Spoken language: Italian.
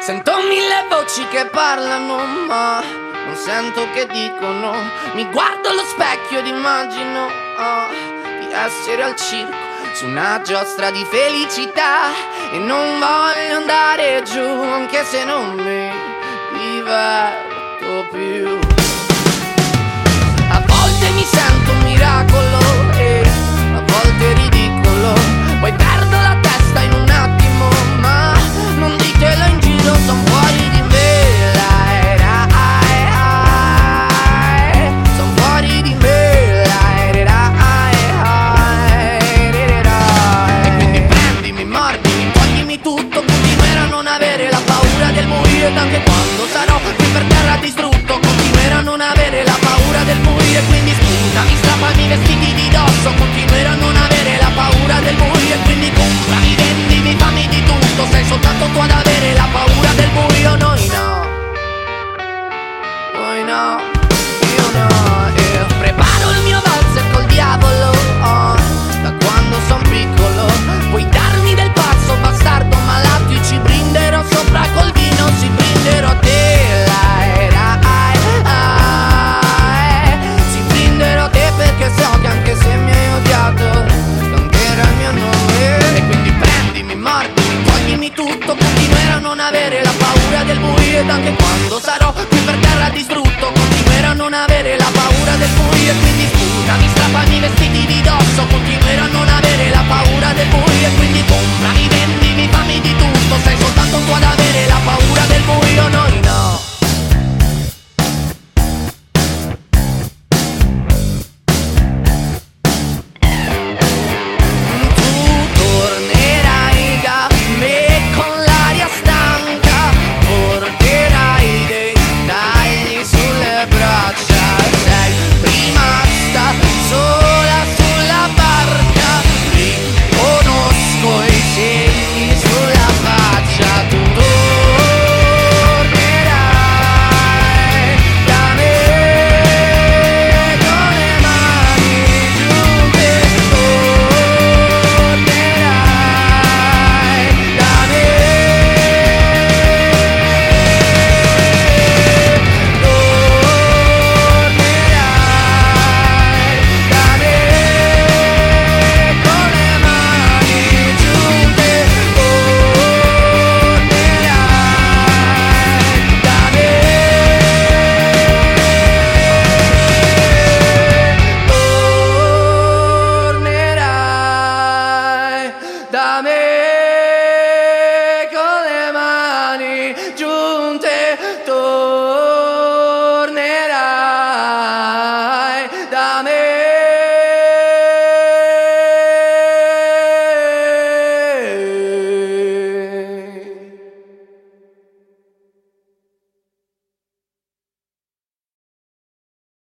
Sento mille voci che parlano, ma non sento che dicono. Mi guardo allo specchio ed immagino di essere al circo, su una giostra di felicità, e non voglio andare giù, anche se non mi diverto più. A volte mi sento un miracolo e a volte ridicolo, poi perdo la testa in un attimo, ma non ditelo in giro, son fuori di me, son fuori di me, e quindi prendimi, mordimi, toglimi tutto, continuerò a non avere la paura del buio, ed anche quando sarò qui per terra distrutto, continuerò a non avere la paura del buio, e quindi sputami, strappami i vestiti di dosso, continuerò a non avere la paura del buio, e quindi comprami, vendimi, fammi di tutto, sei soltanto tu ad avere la paura del buio. Noi no, noi no, io no, io preparo il mio valzer col diavolo, da quando son piccolo, puoi darmi del pazzo bastardo malato, io ci brinderò sopra col vino, si brinderò a te, si brinderò a te, perché so che anche se mi hai odiato canterà il mio nome, e quindi prendimi, mordimi, toglimi tutto, continuerò a non avere la paura del buio, ed anche quando sarò qui per terra distrutto, continuerò a non avere la paura del buio, e quindi sputami, strappami i vestiti di dosso, continuerò a non avere la paura del buio, e quindi comprami, vendimi, fammi di tutto, sei soltanto tu ad avere